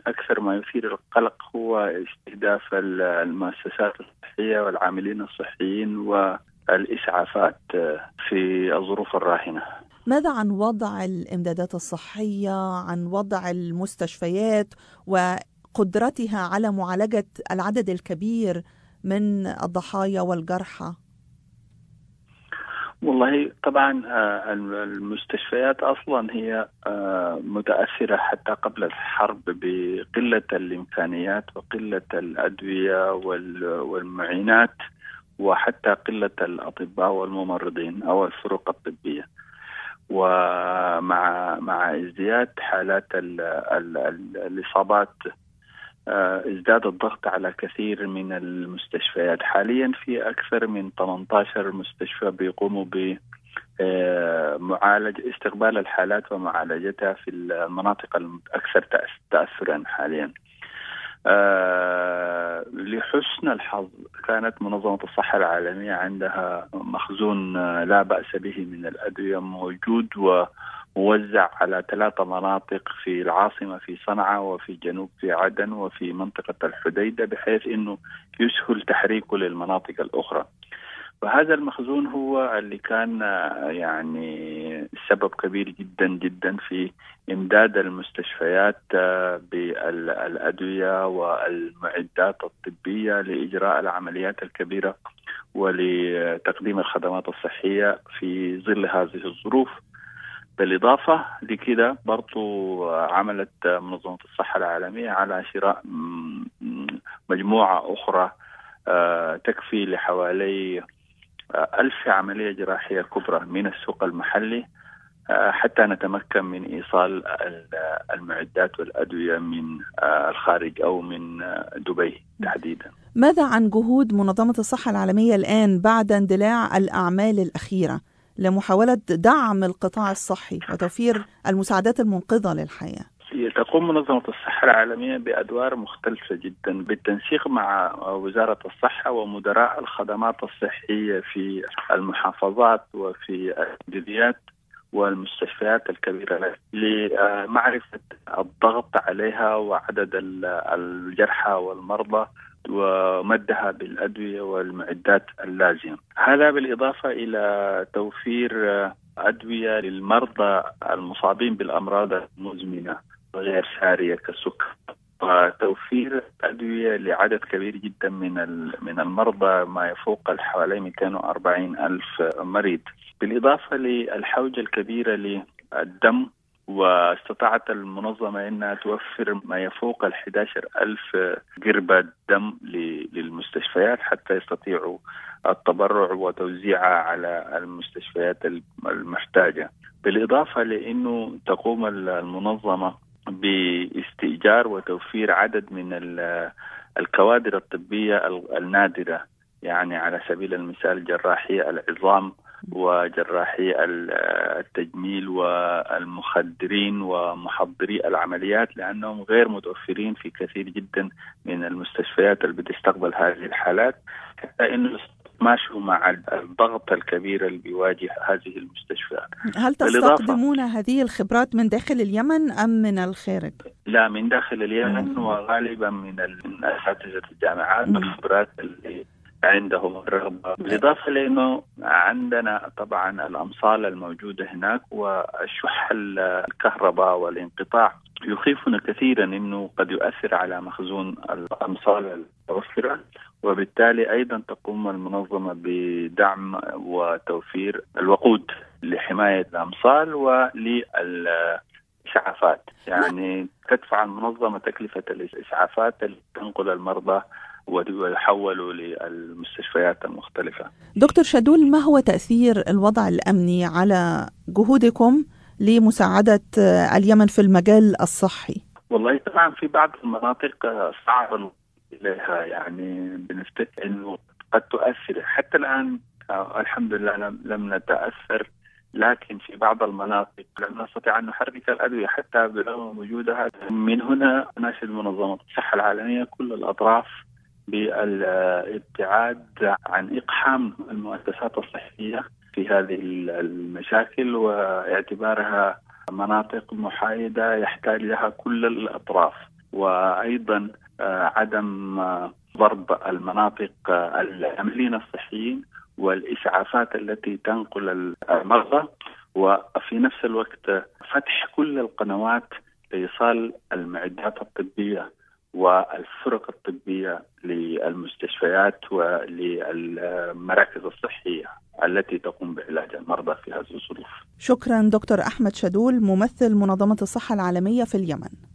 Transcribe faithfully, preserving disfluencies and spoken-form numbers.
أكثر ما يثير القلق هو استهداف المؤسسات الصحية والعاملين الصحيين والإسعافات في الظروف الراهنة. ماذا عن وضع الإمدادات الصحية، عن وضع المستشفيات وقدرتها على معالجة العدد الكبير من الضحايا والجرحى؟ والله طبعا المستشفيات أصلا هي متأثرة حتى قبل الحرب بقلة الإمكانيات وقلة الأدوية والمعينات وحتى قلة الأطباء والممرضين أو الفرق الطبية. ومع مع ازدياد حالات ال ال ال الإصابات ازداد الضغط على كثير من المستشفيات. حاليا في أكثر من ثمانية عشر مستشفى بيقوموا بمعالجة استقبال الحالات ومعالجتها في المناطق الأكثر تأثرا حاليا. أه لحسن الحظ كانت منظمة الصحة العالمية عندها مخزون لا بأس به من الأدوية موجود وموزع على ثلاثة مناطق في العاصمة في صنعاء وفي جنوب في عدن وفي منطقة الحديدة، بحيث أنه يسهل تحريكه للمناطق الأخرى. وهذا المخزون هو اللي كان يعني سبب كبير جدا جدا في إمداد المستشفيات بالأدوية والمعدات الطبية لإجراء العمليات الكبيرة ولتقديم الخدمات الصحية في ظل هذه الظروف. بالإضافة لكده برضو عملت منظمة الصحة العالمية على شراء مجموعة أخرى تكفي لحوالي ألف عملية جراحية كبرى من السوق المحلي حتى نتمكن من إيصال المعدات والأدوية من الخارج أو من دبي تحديدا. ماذا عن جهود منظمة الصحة العالمية الآن بعد اندلاع الأعمال الأخيرة لمحاولة دعم القطاع الصحي وتوفير المساعدات المنقذة للحياة؟ تقوم منظمة الصحة العالمية بأدوار مختلفة جدا بالتنسيق مع وزارة الصحة ومدراء الخدمات الصحية في المحافظات وفي البلديات والمستشفيات الكبيرة لمعرفة الضغط عليها وعدد الجرحى والمرضى ومدها بالأدوية والمعدات اللازمة. هذا بالإضافة إلى توفير أدوية للمرضى المصابين بالأمراض المزمنة غير سارية كالسكر، وتوفير أدوية لعدد كبير جدا من من المرضى ما يفوق حوالي مئتين وأربعين ألف مريض، بالإضافة للحوجة الكبيرة للدم. واستطاعت المنظمة أنها توفر ما يفوق الأحد عشر ألف قربة دم للمستشفيات حتى يستطيعوا التبرع وتوزيعها على المستشفيات المحتاجة. بالإضافة لأنه تقوم المنظمة باستئجار وتوفير عدد من الكوادر الطبية النادرة، يعني على سبيل المثال جراحي العظام وجراحي التجميل والمخدرين ومحضري العمليات، لأنهم غير متوفرين في كثير جدا من المستشفيات اللي بتستقبل هذه الحالات، حتى إنه ماشوا مع الضغط الكبير اللي بيواجه هذه المستشفيات. هل تستخدمون هذه الخبرات من داخل اليمن أم من الخارج؟ لا، من داخل اليمن وغالبا من أساتذة الجامعات والخبرات اللي عندهم الرغبة، بالإضافة لأنه عندنا طبعا الأمصال الموجودة هناك والشح الكهرباء والانقطاع يخيفنا كثيرا أنه قد يؤثر على مخزون الأمصال المتوفرة، وبالتالي أيضا تقوم المنظمة بدعم وتوفير الوقود لحماية الأمصال وللإسعافات. يعني تدفع المنظمة تكلفة الإسعافات اللي تنقل المرضى ويحولوا للمستشفيات المختلفة. دكتور شادول، ما هو تأثير الوضع الأمني على جهودكم لمساعدة اليمن في المجال الصحي؟ والله طبعا في بعض المناطق صعب إليها، يعني بنفتكر أنه قد تؤثر. حتى الآن الحمد لله لم نتأثر، لكن في بعض المناطق لم نستطيع أن نحرك الأدوية حتى برغم وجودها. من هنا ناشد منظمة الصحة العالمية كل الأطراف بالابتعاد عن إقحام المؤسسات الصحية في هذه المشاكل واعتبارها مناطق محايدة يحتاج لها كل الأطراف. وأيضا عدم ضرب المناطق العاملين الصحيين والإسعافات التي تنقل المرضى، وفي نفس الوقت فتح كل القنوات لإيصال المعدات الطبية والفرق الطبية للمستشفيات وللمراكز الصحية التي تقوم بعلاج المرضى في هذه الظروف. شكرا دكتور أحمد شادول، ممثل منظمة الصحة العالمية في اليمن.